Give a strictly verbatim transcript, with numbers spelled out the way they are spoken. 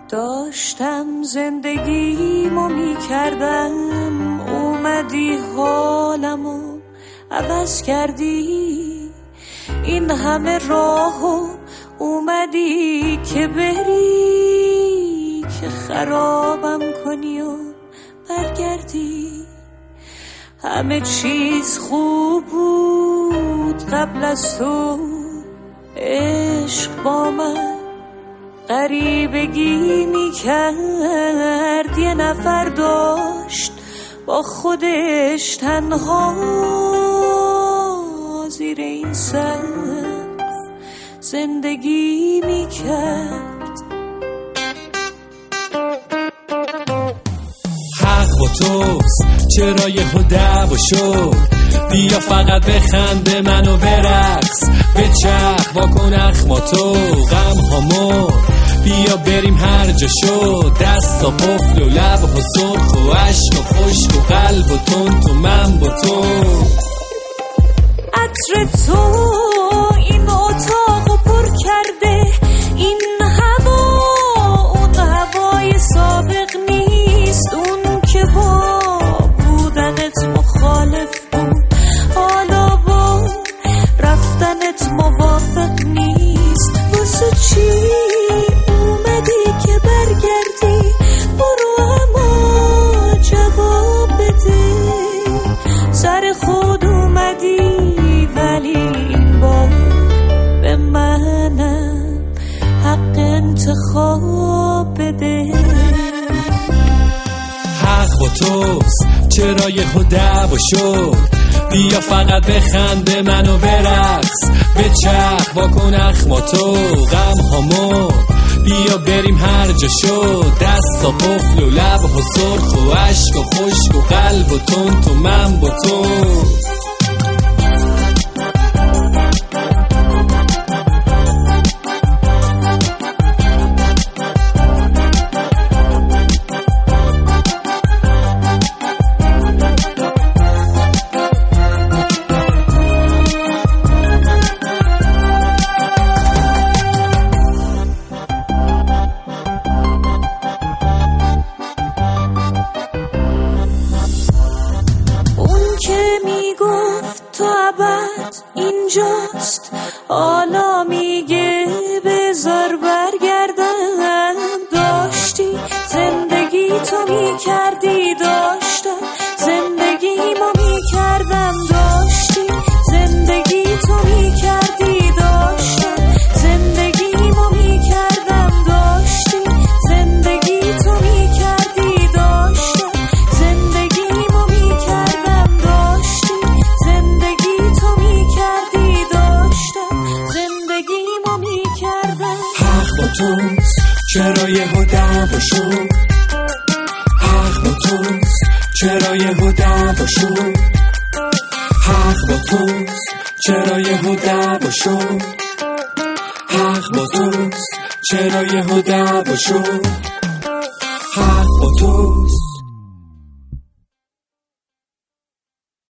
داشتم زندگیمو میکردم، اومدی حالمو عوض کردی. این همه راهو اومدی که بری، که خرابم کنی و برگردی. همه چیز خوب بود قبل از تو، عشق با من غریبگی میکرد. یه نفر داشت با خودش تنها زیر این سقف زندگی میکرد. حق با توست، چرا یه دعوا شد؟ بیا فقط بخنده منو برقص، بچرخ واکن اخماتو غم هامو، بیا بریم هر جا شد. دستا قفل و لب و سرخ و عشق و خشک و قلب و تون تو من با تو. عطر تو این اتاقو پر کرده، این هوا اون هوای سابق نیست. اون که با بودنت مخالف بود، حالا با رفتنت موافق نیست. واسه چی اومدی که برگردی؟ برو اما جواب بده. سر خود اومدی ولی این بار به منم حق انتخاب بده. حق با توست، چرا یه دعوا شد؟ بیا فقط بخنده منو برقص، بچرخ واکن اخماتو غم هامو، بیا بریم هر جا شد. دستا قفل و لب و سرخ و عشق و خشک و قلب و تون تو من با تو. تو ابد اینجاست، حالا میگه بذار برگردم. داشتی زندگی تو میکردی، داشتم زندگی ما میکردم. داشتی زندگی تو میکردی، داشتم زندگی ما میکردم. داشتی زندگی تو میکردی، داشتم زندگی ما میکردم. داشتی زندگی تو میکردی، داشتم زندگی ما میکردم. حق با توست، چرا یه دعوا شد؟ حق با توست، چرا یه دعوا شد؟ حق با توست، چرا یه دعوا شد؟ حق با توست، چرا یه دعوا شد؟ حق با توست.